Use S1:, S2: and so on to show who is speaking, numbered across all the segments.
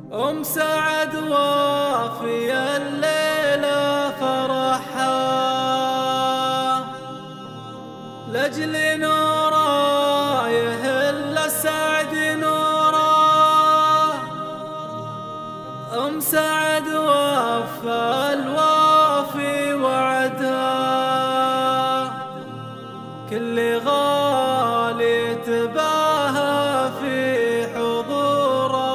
S1: سعد وافي الليلة فرحها لأجل نوره يهل السعد نوره. سعد وافى الوافي وعدها كل غالي تباهى في حضوره.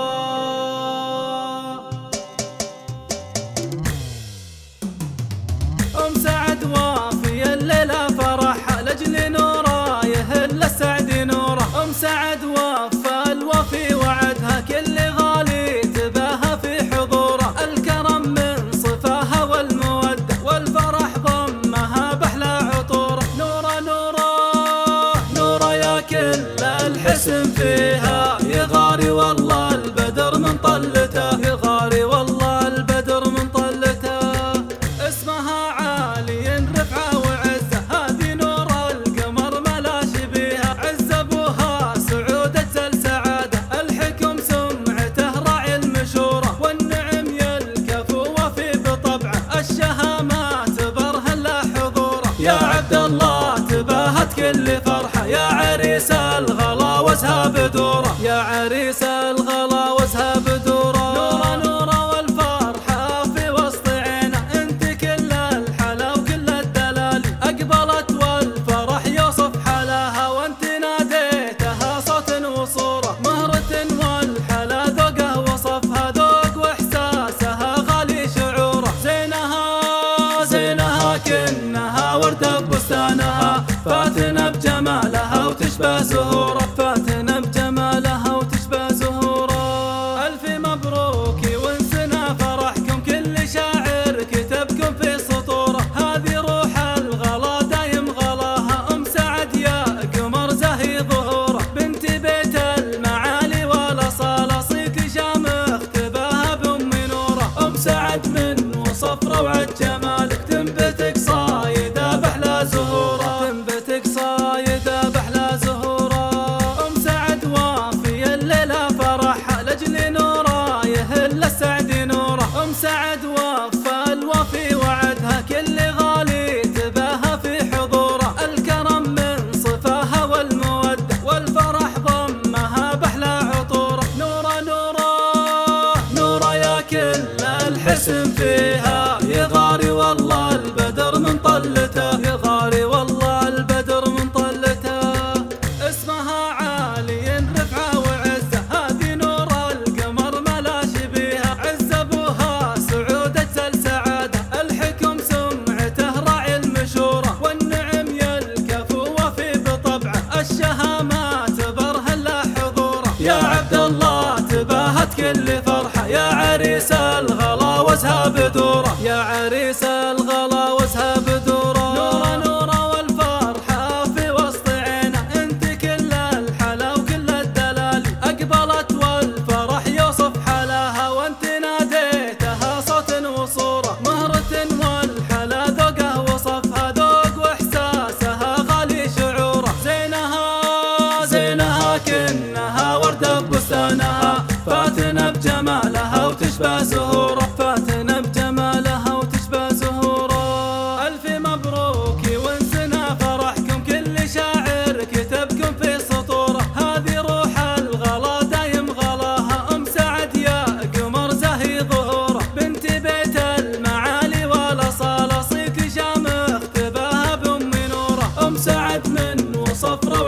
S1: سعد وافي الليلة فرحها لأجل نوره يهل السعد نوره. سعد وافى الوافي وعدها كل غالي تباهى في حضوره. الكرم من صفاها والمودة والفرح ضمها بأحلى عطوره. نوره نوره نوره يا كل الحسن فيها يغاري والله البدر من طلته. يغاري والله البدر من طلته. اسمها عالي رفعه وعزه هذه نور القمر ملا شبيهه. عز ابوها سعودة السعاده الحكم سمعته راعي المشوره. والنعم يلكف وفي بطبعه الشهامات برهن له حضوره. يا عبد الله تباهت كل فرحه يا عريس الغلا واسها بدوره. يا عريس الغلا واسها بدوره. نوره نوره والفرحه في وسط عينه انت كل الحلا وكل الدلال. اقبلت والفرح يوصف حلاها وانت ناديتها صوت وصوره. مهرة والحلا ذوقه وصفها ذوق واحساسها غالي شعوره. زينها كنها ورده ببستانها فاتنه بجمالها وتشبه زهوره. فاتنه بجمالها وتشبه زهوره. الف مبروك وانسنا فرحكم كل شاعر كتبكم في سطوره. هذه روح الغلا دايم غلاها سعد يا قمر زهي ظهوره. بنت بيت المعالي والاصاله صيت شامخ تباها بام نوره. سعد من وصف روعه جمالك تنبتك صايده باحلى زهوره. تنبتك صايده باحلى زهوره. سعد وافي الليله فرحها لاجل نوره يهل السعد نوره. سعد وافى الوافي وعدها كل غالي تباهى في حضوره. الكرم من صفاها والموده والفرح ضمها باحلى عطوره. نوره نوره نوره يا كل الحسن فيها يغاري والله البدر من طلته. يغاري والله البدر من طلته. اسمها عالي رفعه وعزه هذه نور القمر ملا شبيهه. عز ابوها سعودة السعاده الحكم سمعته راعي المشوره. والنعم يلكف وفي بطبعه الشهامات برهن له حضوره. يا عبد الله تباهت كل فرحه يا عريس الغلا واسها بدوره. يا عريس الغلا واسها بدوره. نوره نوره والفرحه في وسط عينه انت كل الحلا وكل الدلال. اقبلت والفرح يوصف حلاها وانت ناديتها صوت وصوره. مهرة والحلا ذوقه وصفها ذوق واحساسها غالي شعوره. زينها كنها ورده ببستانها فاتنه بجمالها وتشبه زهوره. فاتنه بجمالها وتشبه زهوره. الف مبروك وانسنا فرحكم كل شاعر كتبكم في سطوره. هذه روح الغلا دايم غلاها سعد يا قمر زهي ظهوره. بنت بيت المعالي والاصاله صيت شامخ تباها بام نوره. سعد من وصف